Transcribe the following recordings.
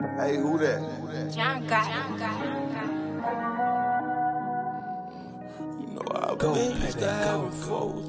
Hey, who that? John got You know I've been used to having foes.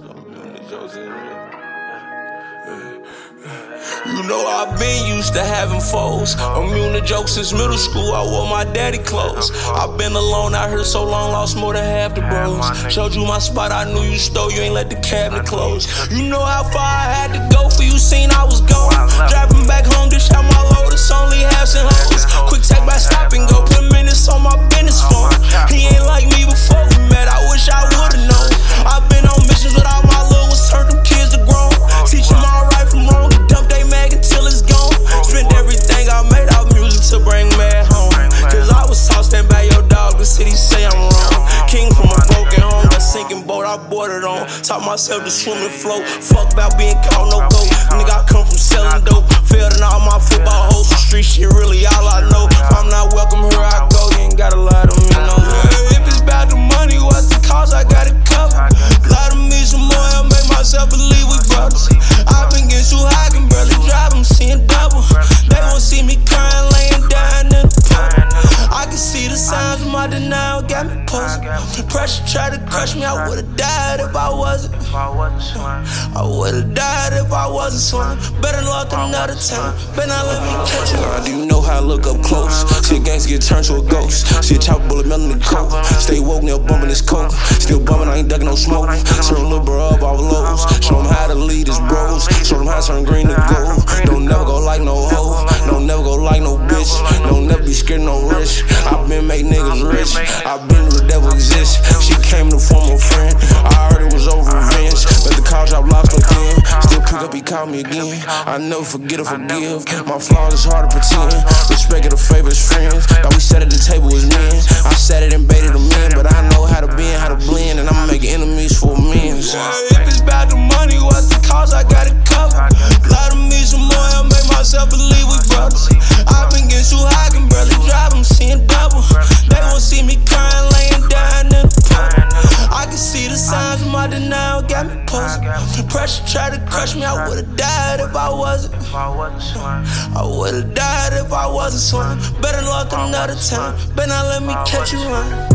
You know I've been used to having foes. Immune to jokes since middle school. I wore my daddy clothes. I've been alone out here so long, lost more than half the bros. Showed you my spot, I knew you stole. You ain't let the cabinet close. You know how far I had to go for you, seen I was gone. Driving back home, dish out my load. It's only halves and hoes. Quick take back, stop and go. Put minutes on my business phone. He ain't like me before we met. I wish I would've known. I've been on missions without my little ones, turned them kids to grown. Teach them all right from wrong. Dump they mag until it's gone. Spent everything I made out music to bring mad home. Cause I was taught stand by your dog, the city say I'm wrong. King from a broken home, a sinking boat I boarded on. Taught myself to swim and float. Fuck about being caught, no go. Nigga, I come from selling dope. Failed in all my football hoes. Street shit really all I know. If I'm not welcome here, I go. You ain't gotta lie to me no more. If it's about the money, what's the cause? I got it covered. Lie to me some more, I'll make myself believe we brothers. I've been getting too high, can barely drive, I'm seeing double. They won't see me crying, laying down in the puddle. I can see the signs of my denial, got me puzzled. Pressure tried to crush me, I would've died if I wasn't. I would've died if I wasn't swung. Better luck another time, better not let me catch you. Do you know how I look up close? See a gangster get turned to a ghost. See a chopper bullet melting the coat. Stay woke, nail bumping his coat. Still bumping, I ain't ducking no smoke. Turn a little bro up off lows. Show him how to lead his bros. Show him how to turn green to gold. Don't never go like no hoe. Don't never go like no bitch. Don't never be scared no rich. I've been make niggas rich. I've been where the devil exists. She came in the form of a friend. I heard it was over revenge. Let the call drop lost again. Still pick up, he called me again. I never forget or forgive. My flaws is hard to pretend. Respect of the favors friends. Now we sat at the table as men. I sat it and baited them in. But I know how to bend, how to blend. And I'ma make enemies for amends. If it's about the money, what's the cause? I got it covered. Lie to me some more, I'll make myself believe we brothers. I've been getting too high, can barely drive, I'm seeing double. They won't see me crying, laying down in the puddle. I can see the signs of my denial, got me puzzled. Pressure tried to crush me, I would've died if I wasn't. I would've died if I wasn't swung. Better luck another time, better not let me catch you lying.